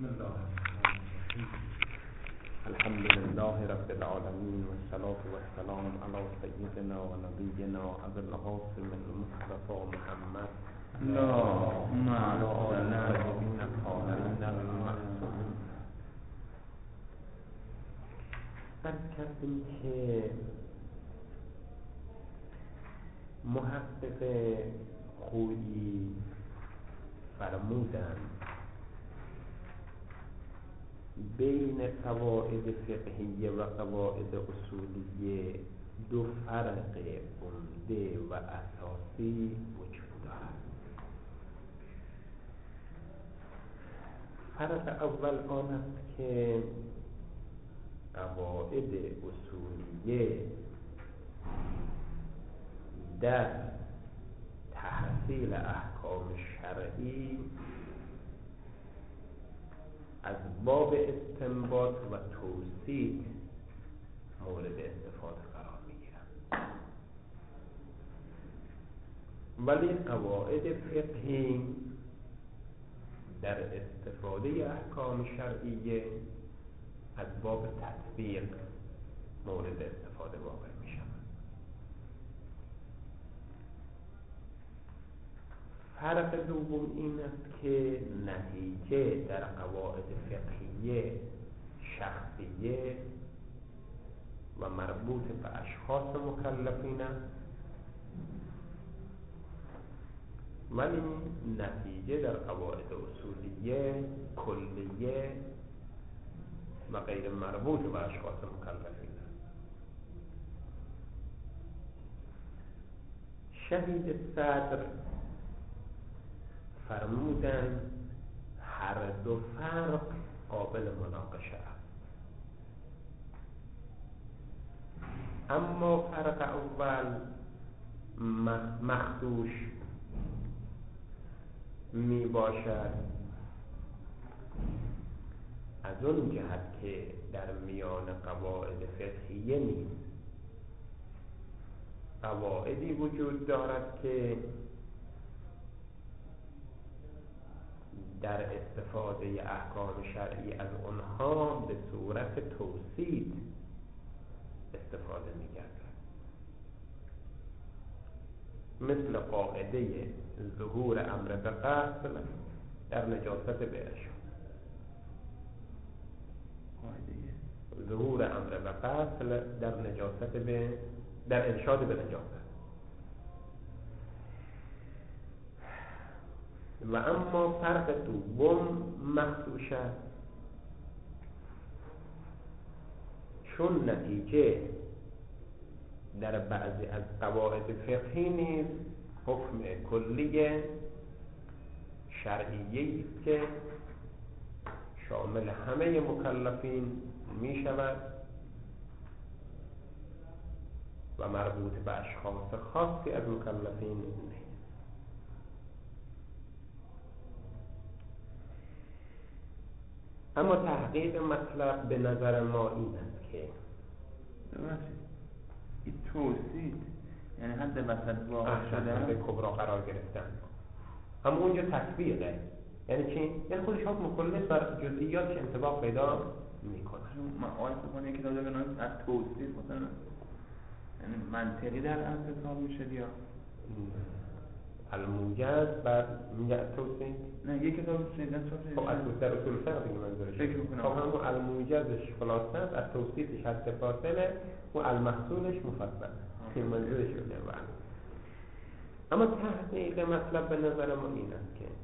بسم الله الرحمن الرحیم. الحمد لله رب العالمین والصلاة والسلام علی سیدنا و نبینا ابی القاسم المصطفى محمد اللهم علی آله الطیبین الطاهرین المعصومین. عرض کردیم که محقق خویی فرمودند بین قواعد فقهیه و قواعد اصولیه دو فرق عمده و اساسی وجود دارد. فرق اول آن است که قواعد اصولیه در تحصیل احکام شرعی از باب استنباط و توصیف مورد استفاده قرار میگیرند، ولی قواعد فقهی در استفاده احکام شرعیه از باب تطبیق مورد استفاده واقع میشوند. فرق دوم این است که نتیجه در قواعد فقهیه شخصیه و مربوط به اشخاص مکلفین است، ولی نتیجه در قواعد اصولیه کلیه و غیر مربوط به اشخاص مکلفین است. شهید صدر فرمودن هر دو فرق قابل مناقشه است، اما فرق اول مخدوش می باشد از اون جهت که در میان قواعد فقهیه نیز قواعدی وجود دارد که در استفاده احکام شرعی از آنها به صورت توصیف استفاده می‌گردد، مثل قاعده ظهور امر به قتل در نجاست به ارشاد. ظهور امر به قتل در ارشاد به نجاست. و اما فرق دوم مخدوش است، چون نتیجه در بعضی از قواعد فقهی نیز حکم کلی شرعیه‌ای است که شامل همه مکلفین می شود و مربوط به اشخاص خاصی از مکلفین نیست. اما تحقیق مطلب به نظر ما این است که این توصیف یعنی حد وسط واقع شده کبرا قرار گرفتن، اما اونجا تطبیقه. یعنی چی؟ یعنی خودش حکم کلی بر جزئیاتش انطباق پیدا میکنه. آیه بکنه که داده بناید از توصیف مثلا یعنی منطقی در اصل حساب میشه یا الموجز بر توصیف؟ نه یک کتاب سیدن توصیف. خب از در اصول فقه دیگه منظورش فکر میکنم خب همون الموجزش خلاصه است، از توصیفش حد فاصله و المحصولش مفصل که منظورش شده. اما تحقیق مطلب به نظر ما این است که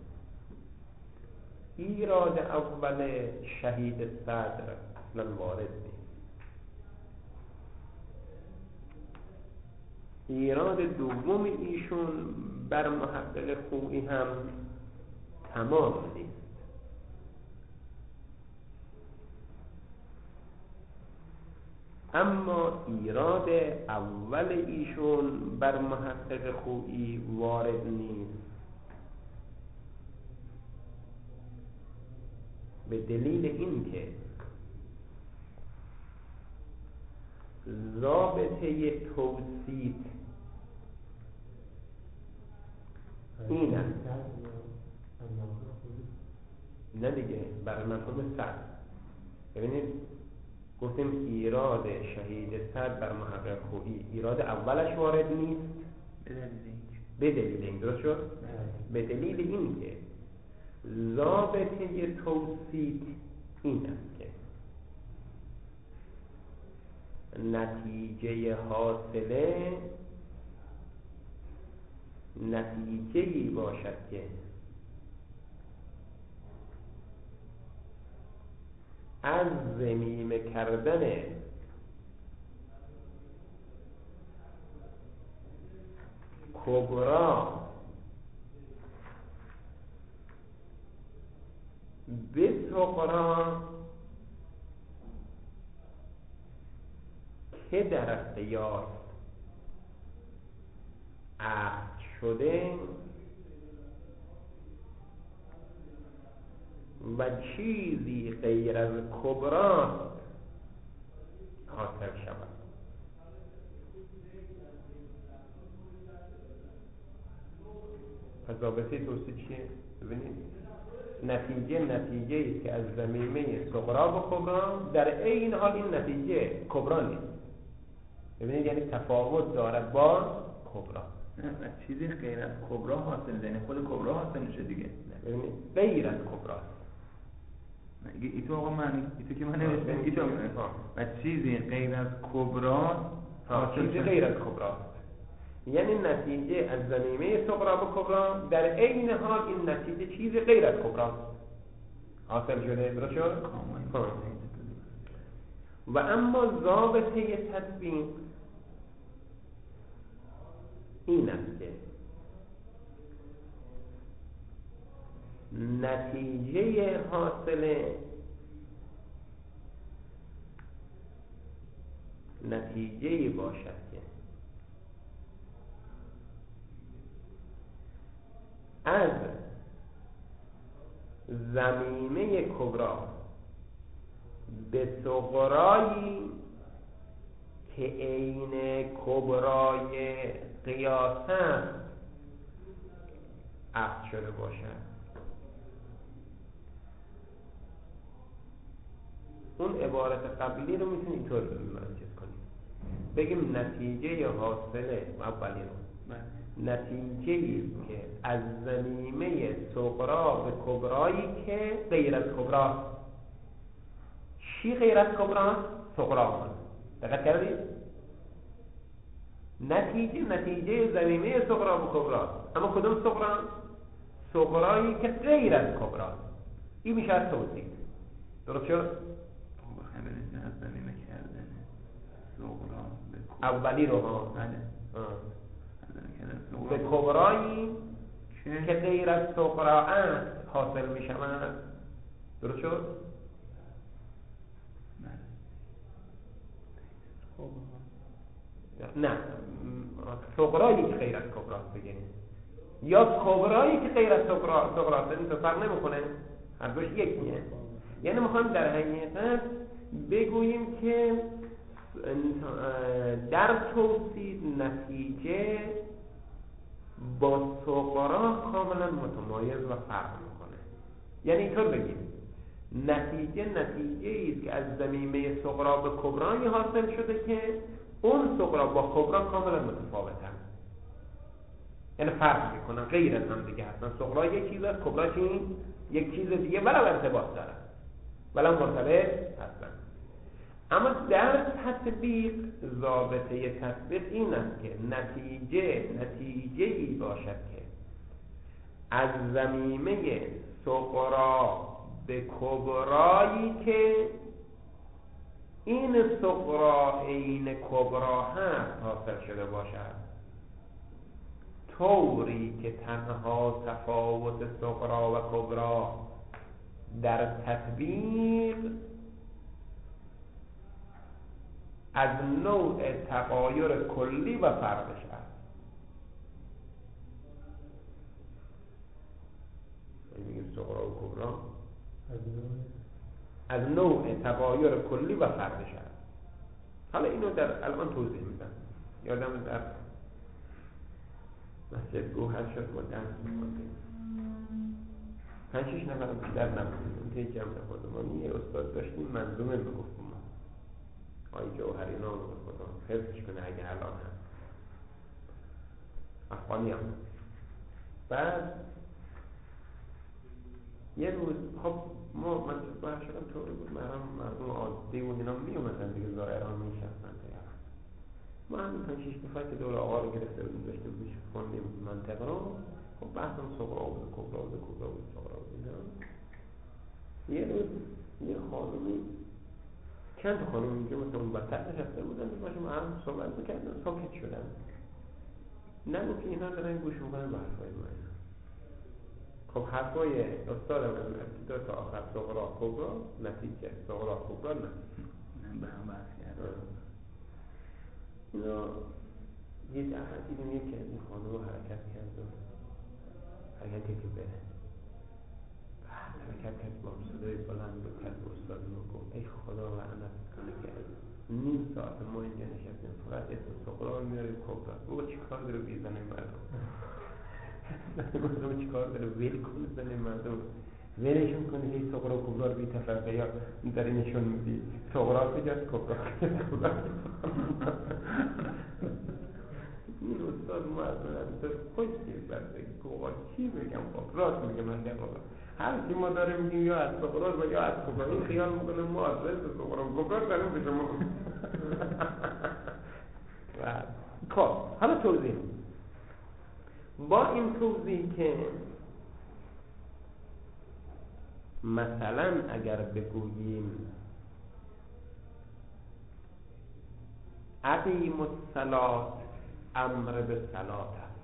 ایراد اول شهید صدر اصلا وارد نیست، ایراد دوم ایشون بر محقق خویی هم تمام نیست. اما ایراد اول ایشون بر محقق خویی وارد نیست به دلیل این که ضابطه توصیف این است نه دیگه، برای مفهوم صد. ببینید گفتیم ایراد شهید صد بر محقق خویی ایراد اولش وارد نیست به دلیل این درست شد؟ به دلیل این که ضابطه توصیف این است که نتیجه حاصله نتیجه‌ای باشد که از ضمیمه کردن کبرا به صغرا که در قیاس عقد شده و چیزی غیر از کبرا حاصل شود. پس ضابطه توصیف چیه؟ ببینید نتیجه است که از ضمیمه صغرا به کبرا در عین حال این نتیجه کبرا نیست. ببینید یعنی تفاوت دارد با کبرا. نه چیزی غیر از کبرا حاصل یعنی خود کبرا حاصل میشه دیگه. ببینید غیر از کبرا ایتو آقا معنی ایتو که من نوشتم ایتو و چیزی غیر از کبرا چیزی غیر از کبرا یعنی نتیجه از ضمیمه صغرا به کبرا در عین حال این نتیجه چیزی غیر از کبرا حاصل شده. درست شد؟ و اما ضابطه تطبیق این است که نتیجه حاصله نتیجه‌ای باشد که از ضمیمه کبرا به صغرایی که عین کبرای قیاس است عقد شده باشد. اون عبارت قبلی رو میتونید اینطور چیز کنید، بگیم نتیجه حاصله اولی رو نتیجه‌ای که از ضمیمه صغرا به کبرایی که غیر از کبراست. چی غیر از کبراست؟ صغرا. دقت کردید؟ نتیجه ضمیمه صغرا به کبراست. اما کدوم صغرا؟ صغرایی که غیر از کبراست. این میشه از توصیف. درست شد؟ از ضمیمه کردن صغرا به اولی رو ها به کبرایی که غیر از صغرا است حاصل می شود. درست شد؟ نه صغرایی که غیر از کبراست بگیم یا کبرایی که غیر از صغراست. این تو فرق نمی کنه، هر دوش یکیه. یعنی میخوایم در حقیقت بگوییم که در توصیف نتیجه با صغرا کاملا متمایز و فرق میکنه. یعنی اینطور بگیم نتیجه است که از ضمیمه صغرا به کبرایی حاصل شده که اون صغرا با کبرا کاملا متفاوتن، یعنی فرق میکنن، غیر از هم دیگه هستن. صغرا یک چیز است، کبرا یک چیز دیگه، ولو ارتباط دارن ولو مرتبط هستن. اما در تطبیق ضابطه تطبیق این است که نتیجه‌ای باشد که از ضمیمه صغرا به کبرایی که این صغرا عین کبرا هست حاصل شده باشد، طوری که تنها تفاوت صغرا و کبرا در تطبیق از نوع تغایر کلی و فرقش است. میگیم صغرا و کبرا از نوع تغایر کلی و فرقش است. حالا اینو در الان توضیح میدم. یادم در مسجد گوهر شد ما درس می‌خوندیم. 5-6 نفر بیشتر نبودیم. توی جمع خودمانی یه استاد داشتیم منظومه میگفت ما آی جوهری نام به خدا حفظش کنه اگه الان هم افغانی هم. بعد یه روز خب ما من بحشرم طوری بود مردم عادی و اینا می اومدن دیگه ظاهران می شستن دیگه. ما همین 5-6 نفر که دور آقا رو گرفته بودیم داشتیم میش خوندیم منطقه رو. خب بحثم صغرا بود کبرا بود صغرا بود اینا. یه روز یه خانومی چند تا خانوم اینجا مثل اون بطر نشسته بودن باشیم هم صحبت میکردن ساکت شدن نگو که اینا دارن گوش میکنن به حرفای ما. خب حرفای استادم از ابتدا تا آخر صغرا کبرا نتیجه صغرا کبرا نتیجه به هم بحث کردن. اینا یه دفعه دیدیم یکی از این خانوم حرکت کرد و حرکتی که بره حرکت کرد با صدای بلند و کرد به استاد ما گفت ای خدا لعنت کنه که نیم ساعت ما اینجا نشستیم فقط اسم صغرا میاره کبرا بابا چی کار داره بیزنه مردم مردم چی کار داره ویل کنه زنه مردم ویلشون کنه هی صغرا و کبرا رو بی تفرقه یا داری نشون میدی صغرا کجاست کبرا این استاد ما از من خوش دید برده گوها چی بگم خب راست میگه من دقیقا هر چی ما داره میگیم یا از صغرا و یا از کبرا این خیال میکنه ما از رست صغرا و کبرا داریم به شما خب حالا توضیح با این توضیح که مثلا اگر بگوییم اقیم الصلاة امر به صلاة است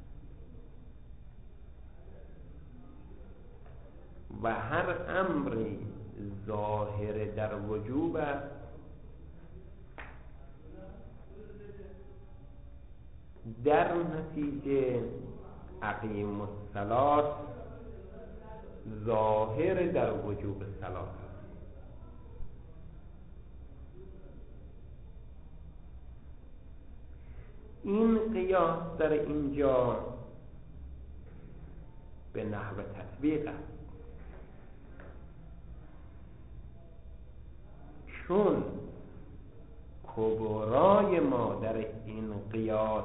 و هر امری ظاهر در وجوب است در نتیجه اقیم الصلاة ظاهر در وجوب صلاة است. این قیاس در اینجا به نحو تطبیق است چون کبرای ما در این قیاس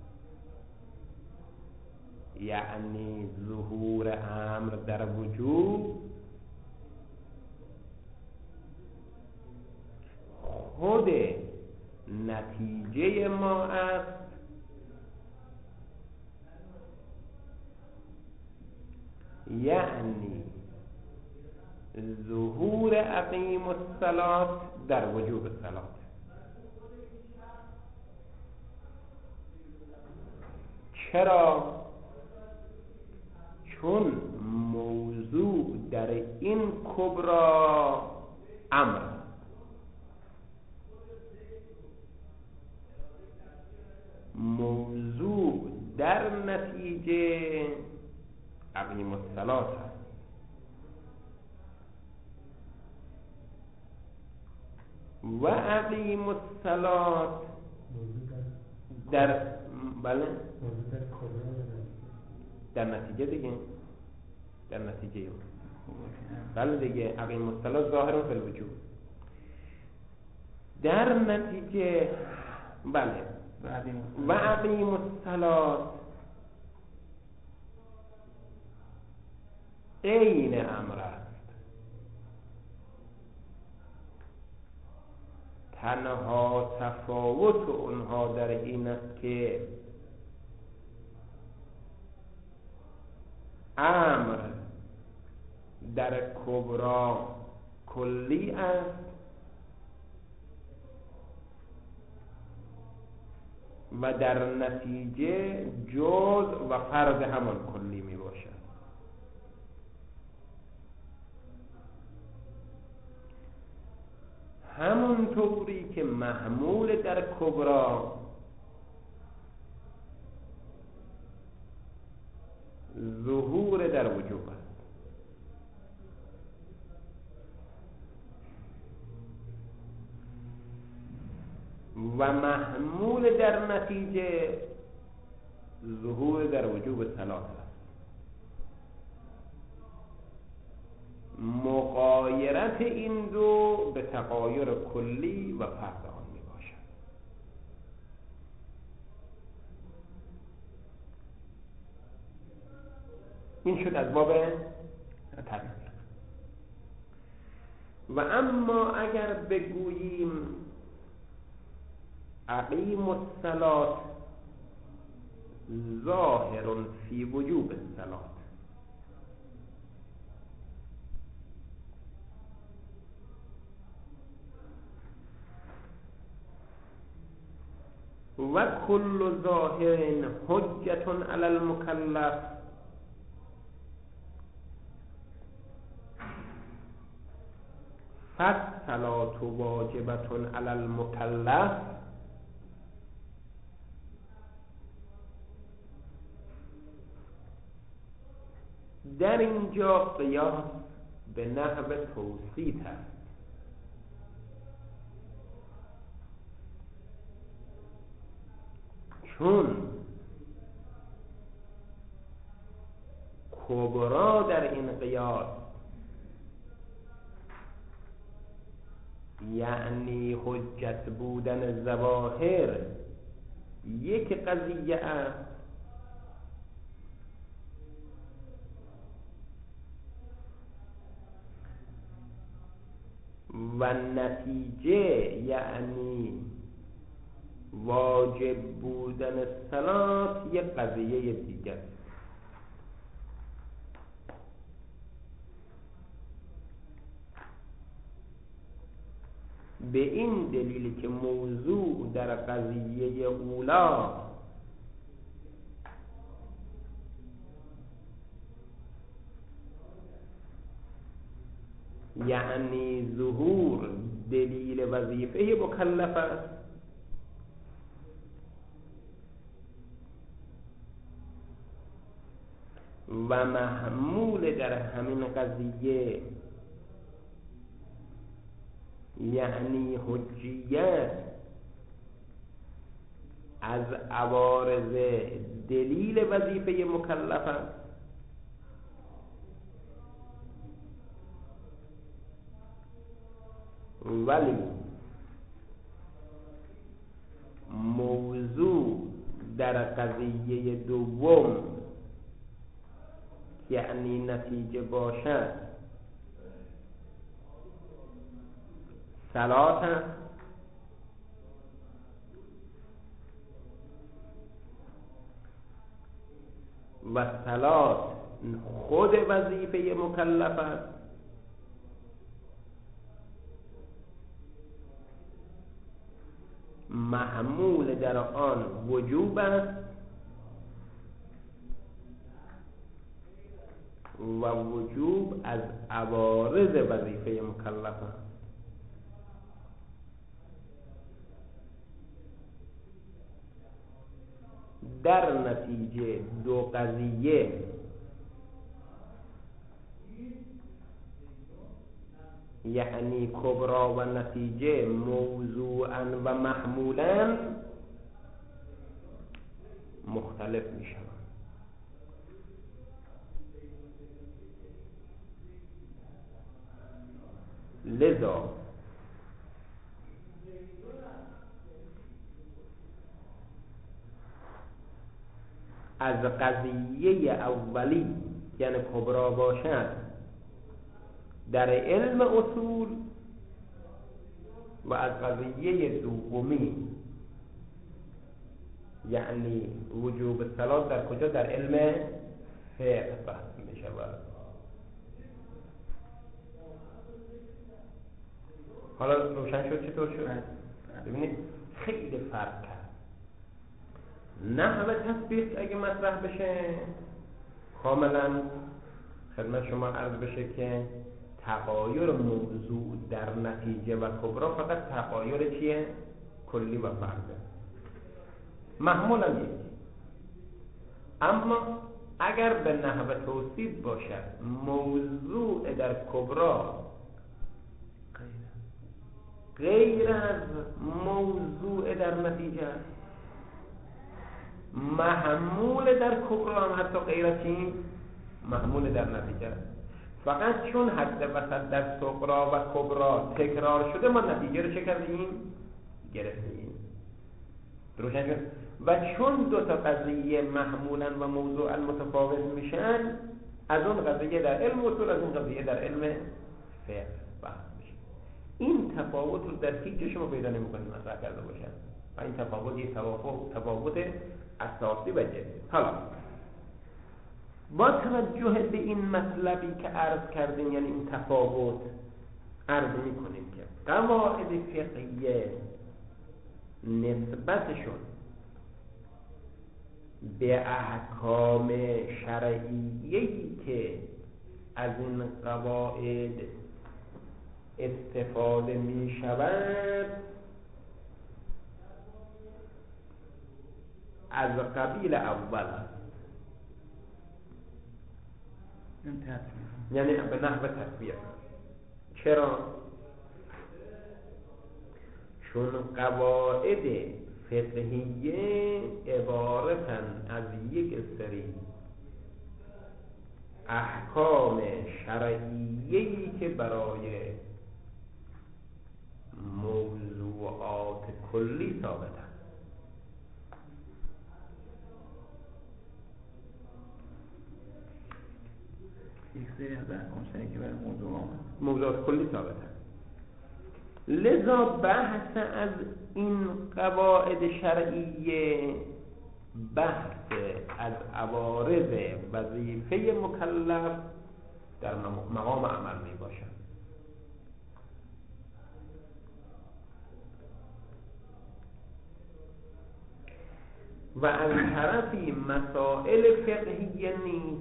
یعنی ظهور امر در وجوب خود نتیجه ما است یعنی ظهور اقیم الصلاة در وجوب الصلاة. چرا؟ چون موضوع در این کبرا امر موضوع در نتیجه اقیم الصلاة است. و اقیم الصلاة در بله در نتیجه دیگه در نتیجه بله دیگه اقیم الصلاة ظاهر فی الوجوب در نتیجه بله و اقیم الصلاة عین امر است. تنها تفاوت اونها در این است که امر در کبرا کلی است و در نتیجه جزء و فرد همان کلی می باشد. همون طوری که محمول در کبرا ظهور در وجوب است و محمول در نتیجه ظهور در وجوب صلاة است. علت این دو به تغایر کلی و فرد آن می باشد. این شد از باب تطبیق. و اما اگر بگوییم اقیم الصلاة ظاهر فی وجوب الصلاة، و کل ظاهر حجة علی المکلف، فالصلاة واجبة علی المکلف، در اینجا قیاس به نحو توسیط است. چون کبرا در این قیاس یعنی حجت بودن ظواهر یک قضیه است و نتیجه یعنی واجب بودن صلات یک قضیه دیگر. به این دلیل که موضوع در قضیه اولا یعنی ظهور دلیل وظیفه مکلف است، و محمول در همین قضیه یعنی حجیت از عوارض دلیل وظیفه مکلف است. ولی موضوع در قضیه دوم یعنی نتیجه باشد صلات است و صلات خود وظیفه مکلف است، محمول در آن وجوب است و وجوب از عوارض وظیفه مکلف است. در نتیجه دو قضیه یعنی کبرا و نتیجه موضوعا و محمولا مختلف می شوند. لذا از قضیه اولی یعنی کبرا باشد در علم اصول و از قضیه دومی یعنی وجوب صلات در کجا؟ در علم فقه بحث می شود. حالا روشن شد چطور شد؟ ببینید خیلی فرق کرد. نحو تثبیت اگه مطرح بشه کاملا خدمت شما عرض بشه که تغایر موضوع در نتیجه و کبرا فقط تغایر چیه؟ کلی و فرده، محمول هم یکی. اما اگر به نحو توصیف باشد موضوع در کبرا غیر از موضوع در نتیجه، محمول در کبرا هم حتی غیر از چی؟ محمول در نتیجه. فقط چون حد وسط در صغرا و کبرا تکرار شده ما نتیجه رو چه کردیم؟ گرفتیم. روشن شد؟ و چون دو تا قضیه محمولا و موضوعا متفاوت میشن، از اون قضیه در علم اصول، از این قضیه در علم فقه بحث میشه. این تفاوت رو در هیچ جا شما پیدا نمی‌کنید مطرح کرده باشن. و این تفاوت یک تفاوت اساسی و جدی. حالا با توجه به این مطلبی که عرض کردیم، یعنی این تفاوت، عرض می‌کنیم که قواعد فقهیه نسبتشون به احکام شرعیه‌ای که از این قواعد استفاده می شود از قبیل اول، یعنی به نحو تطبیق. چرا؟ چون قواعد فقهیه عبارتن از یک سری احکام شرعیه‌ای که برای موضوعات کلی ثابتن. یک سری از احکام شرعی که برای موضوعات کلی ثابتن. لذا بحث از این قواعد شرعیه بحث از عوارض وظیفه مکلف در مقام عمل می باشد. و از طرفی مسائل فقهیه نیز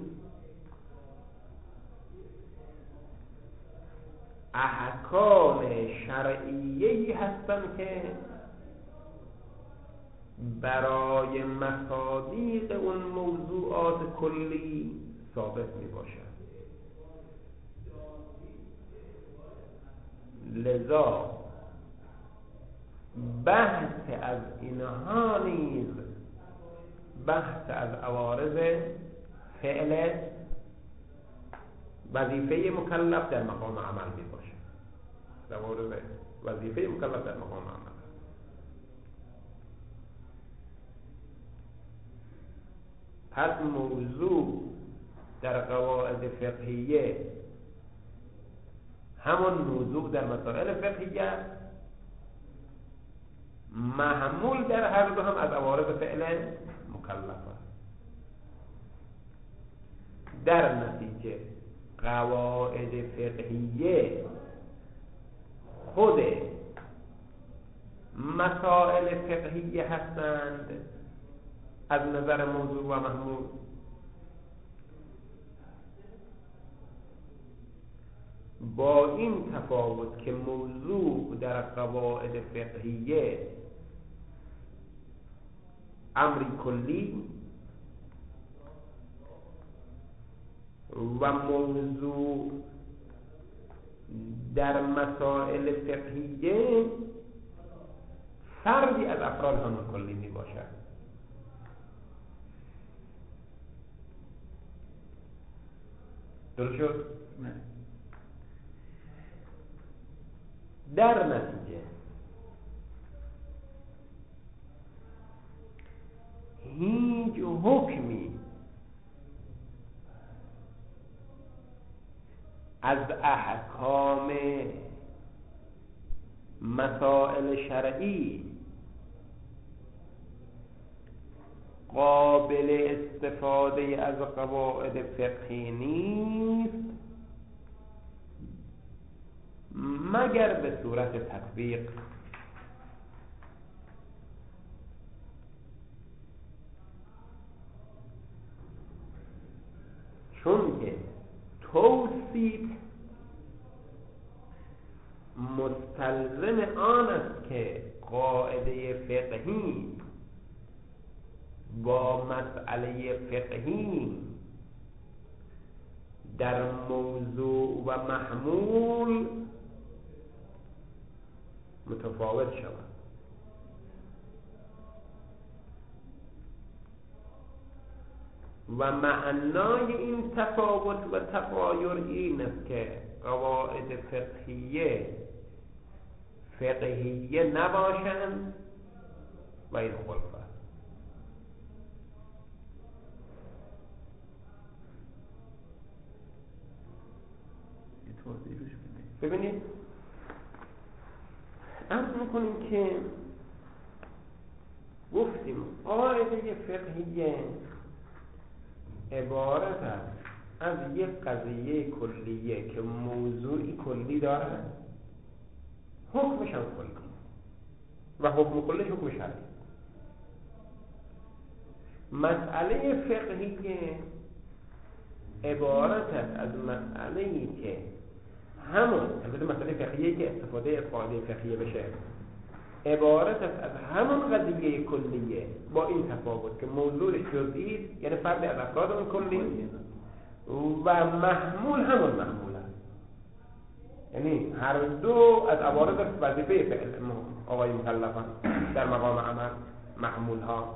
احکام شرعیه‌ای هستند که برای مصادیق اون موضوعات کلی ثابت می باشد. لذا بحث از اینها نیز بحث از عوارض فعل وظیفه مکلف در مقام عمل می باشد. عوارض وظیفه مکلف در مقام عمل. پس موضوع در قواعد فقهیه همون موضوع در مسائل فقهیه، محمول در هر دو هم از عوارض فعل مکلفه. در نتیجه قواعد فقهیه خود مسائل فقهیه هستند از نظر موضوع و محمول، با این تفاوت که موضوع در قواعد فقهیه امری کلی و موضوع در مسائل فقهیه فردی از افراد همون کلی می باشد. درست شد؟ در نتیجه هیچ حکمی از احکام مسائل شرعی قابل استفاده از قواعد فقهی نیست مگر به صورت تطبیق. چون که توصیف مستلزم آن است که قاعده فقهی با مسئله فقهی در موضوع و محمول متفاوت شود. و معنای این تفاوت و تغایر این است که قواعد فقهیه نباشند و این خلف است. ببینید عرض میکنیم که گفتیم قاعده فقهیه عبارت است از یک قضیه کلیه که موضوعی کلی دارد، حکمش هم کلی و حکم کلش حکم شرعی. مسئله فقهیه عبارت است از مسئله‌ای که البته مسئله فقهیه که استفاده از قاعده فقهیه بشه عبارت است از همون قضیه کلیه با این تفاوت که موضوعش جزئی است، یعنی فرد از افراد اون کلی، و محمول همون محمول است، یعنی هر دو از عوارض وظیفه فعل آقای مکلفان در مقام عمل محمول ها.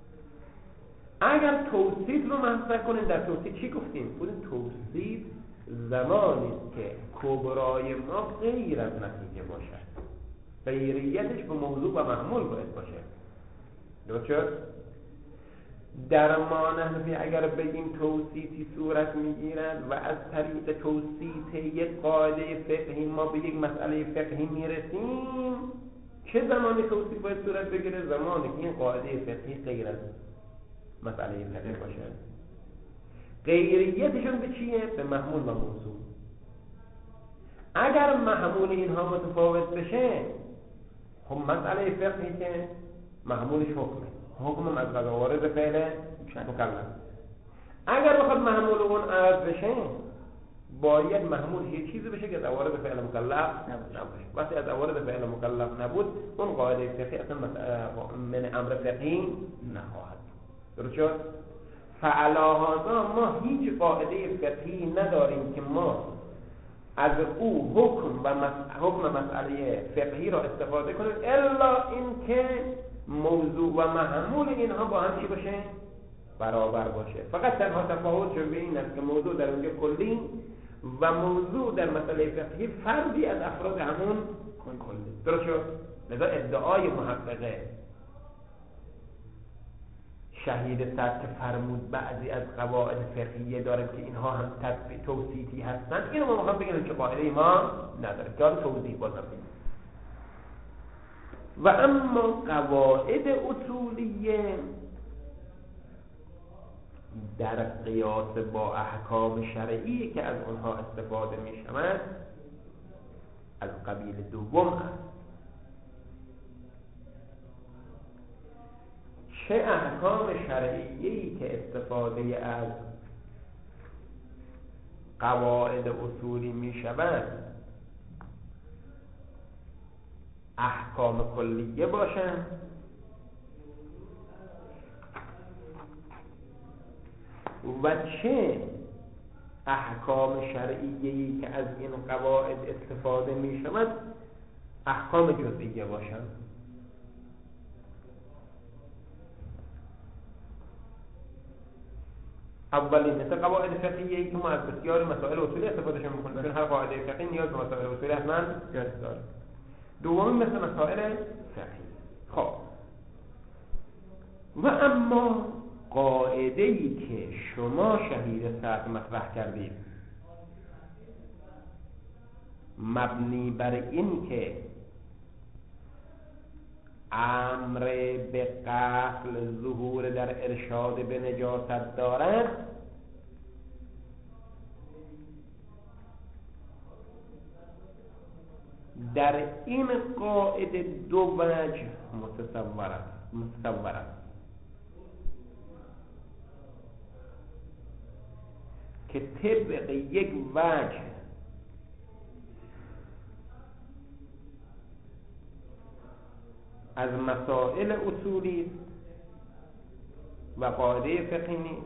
اگر توصیف رو محضر کنیم، در توصیف چی گفتیم؟ بودیم توصیف زمانی است که کبرای ما غیر از نتیجه باشد، غیریتش به موضوع و محمول باید باشه. درست شد؟ در ما نحنفی اگر بگیم توصیفی صورت میگیرد و از طریق توصیف یک قاعده فقهی ما به یک مسئله فقهی میرسیم، چه زمانی توصیف باید صورت بگیره؟ زمانی که این قاعده فقهی غیر از مسئله فقهی باشه. غیریتشون به چیه؟ به محمول و موضوع. اگر محمول اینها متفاوت بشه، خب مسئله فقهی که محمولش حکم از قواعد فعل مکلف. اگر بخواد محمول اون عوض بشه، باید محمول یه چیزی بشه که از قواعد فعل مکلف نباشه. وقتی از قواعد فعل مکلف نبود، اون قاعده فقهی اصلا من امر فقهی نخواهد. درست شد؟ فعلا هذا ما هیچ قاعده فقهی نداریم که ما از او حکم مسئله فقهی را استفاده کنیم الا اینکه موضوع و محمول اینها با هم چی باشه؟ برابر باشه. فقط تنها تفاوت به این است که موضوع در اونجا کلی و موضوع در مسئله فقهی فردی از افراد همون کلی. درست شد؟ لذا ادعای محققه شهید سعد که فرمود بعضی از قواعد فقهیه داریم که اینها هم توصیفی هستند، اینو ما میخوام بگیم که قاعده ما نداره که توضیح بازم بگیم. و اما قواعد اصولیه در قیاس با احکام شرعی که از اونها استفاده می شود از قبیل دوم است. چه احکام شرعیه‌ای که استفاده از قواعد اصولی می شود احکام کلیه باشند و چه احکام شرعیه‌ای که از این قواعد استفاده می شود احکام جزئیه باشند. اولین مثل قواعد فقهیه که ما از بسیار مسائل اصولی استفاده می‌کنیم، مثل هر قاعده فقهی نیاز به مسائل اصولی حتما داره. دوم مثل مسائل فقهی. خب و اما قاعده‌ای که شما شهید سعد مطرح کردید مبنی بر این که امر به قتل ظهور در ارشاد به نجاست دارد، در این قاعده دو وجه متصور است که طبق یک وجه از مسائل اصولی و قاعده فقهی نیست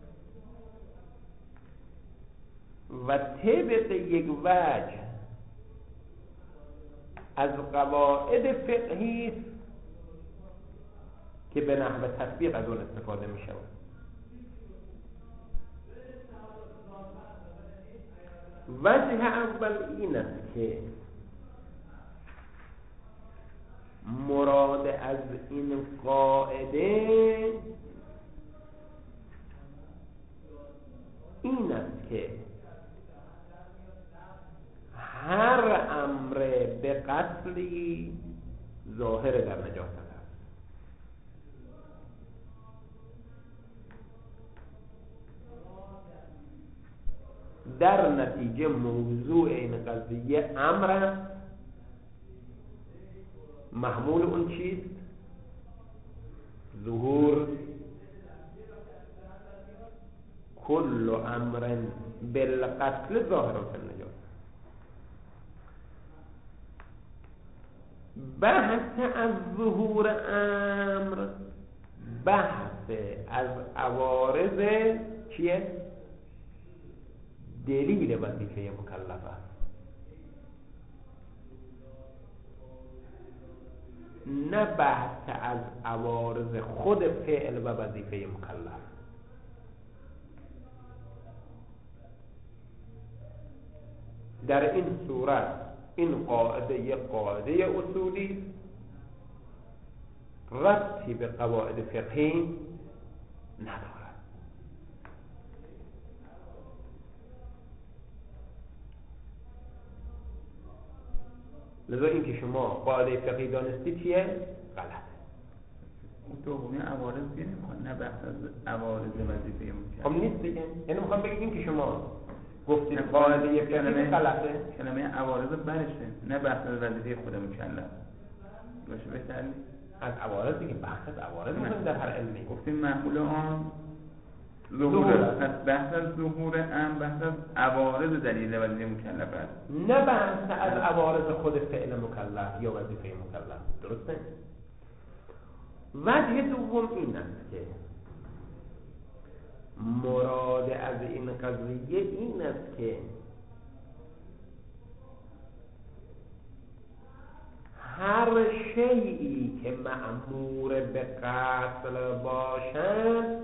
و طبق یک وجه از قواعد فقهی است که به نحو تطبیق از اون استفاده می شود. وجه اول این است که مراد از این قاعده این است که هر امر به قتلی ظاهر در نجاست است. در نتیجه موضوع این قضیه امر است. محمول اون چیست؟ ظهور. کل امر بالقتل ظاهر فی النجاست. بحث از ظهور امر بحث از عوارض چیه؟ دلیل وظیفه مکلف است. نه بحث از عوارض خود فعل و وظیفه مکلف. در این صورت این قاعده یک قاعده اصولی ربطی به قواعد فقهی ندارد. لذا این که شما قاعده فقهی دانستی چیه؟ غلطه. اون دومی عوارض نمیخواد، نه بحث از عوارض وظیفه مکلف. خب نیست دیگه. یعنی میخوام بگید که شما گفتید قاعده فقهی غلطه. کلمه عوارض برشه، نه بحث از وظیفه خود مکلف. باشه بهتر نیست. از عوارض دیگه بحث از عوارض می‌کنیم در هر علمی. گفتیم محمول آن ظهور است. بحث از ظهور بحث از عوارض دلیل وظیفه مکلف است. نه بحث از عوارض خود فعل مکلف یا وظیفه مکلف. درسته؟ وجه دوم این است که مراد از این قضیه این است که هر شیئی که مأمور به قتل باشد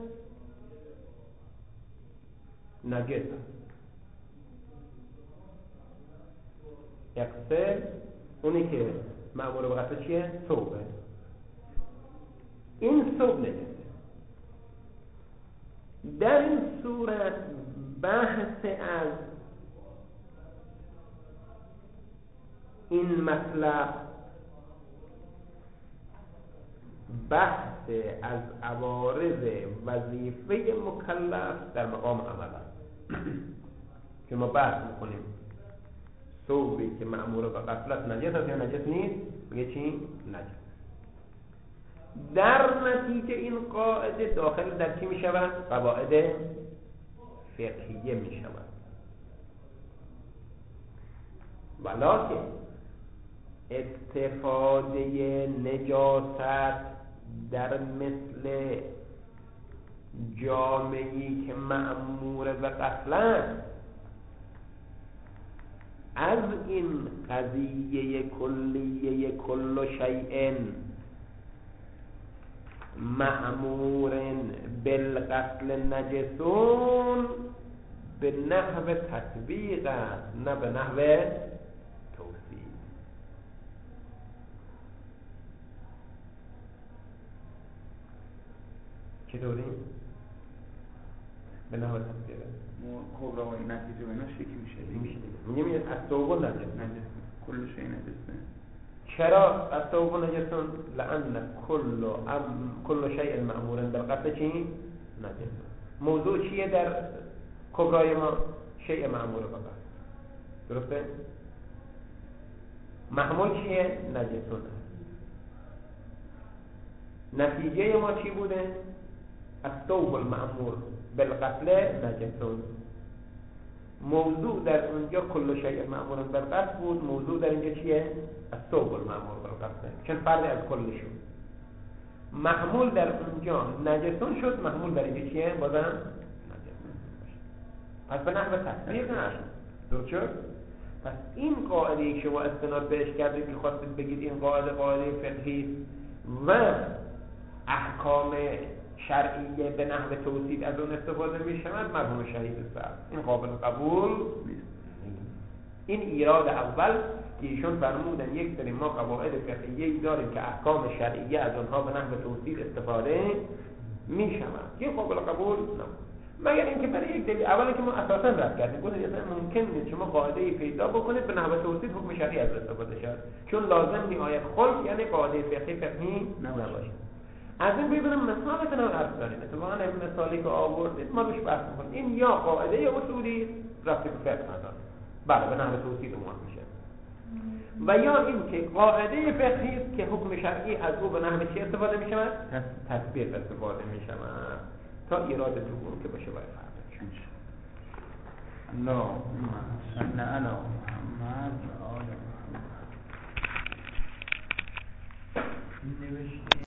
نجس است. اقصر اونی که مأمور به قتل چیه؟ ثوبه. این ثوب نجسه. در این صورت بحث از این مطلب بحث از عوارض وظیفه مکلف در مقام عمل است که ما بحث میکنیم ثوبی که مأمور به قتل است نجس است یا نجس نیست. میگه چی؟ نجس. در نتیجه این قاعده داخل در چی میشود؟ قواعد فقهیه میشود. ولکن استفاده نجاست در مثل جامعی که مأمور به قتل است از این قضیه کلیه کل شیء مأمور بالقتل نجسون به نحو تطبیق است، نه به نحو توصیف. چطوری؟ به نحو تطبیق کبرا و نتیجه به اینا شکل میشه. میگیم از ثوب نجس کل شیء نجسه. چرا از ثوب نجسون؟ لأن کل شیء مأمور بالقتل چی؟ نجس. موضوع چیه در کبرای ما؟ شیء مأمور بالقتل. درسته؟ محمول چیه؟ نجسون. نتیجه ما چی بوده؟ از ثوب المأمور بالقتل نجسون. موضوع در اونجا کل شیء مأمور بالقتل بود. موضوع در اینجا چیه؟ از ثوب المأمور بالقتل. چون فرد از کل شد. محمول در اونجا نجسون شد. محمول در اینجا چیه؟ بازم نجسون. پس به نحو تطبیق نشد. درست شد؟ پس این قاعده که شما استناد بهش کردید که خواستید بگید این قاعده فقهی و احکام شرعیه به نحو توصیف از اون استفاده می شود، مرحوم شهید است. این قابل قبول نیست. این ایراد اول که ایشون فرمودن یک سری ما قواعد فقهیه‌ای داریم که احکام شرعیه از اونها به نحو توصیل استفاده میشود که قابل قبول نبود، مگر اینکه برای یک دلیل. اولی که ما اساسا رد کردیم گفتیم اصلا ممکن نیست شما قاعده پیدا بکنید به نحو توصیل حکم شرعی از استفاده شد، چون لازم نهایت خلق یعنی قاعده فقهی نباشه. از این ببینم مثال کنار عرض داریم، اتفاقا این مثالی که آوردید ما روش بحث می‌کنیم، این یا قاعده اصولی رفتی به فقه نداره، بله به نحو توصیل اومد میشه، و یا این که قاعده فقهی است که حکم شرعی از او به نحو چی استفاده می‌شود؟ تطبیق استفاده می‌شود. تا ایراد دوم که باشه باید فرق اللهم صل علی محمد و آل محمد.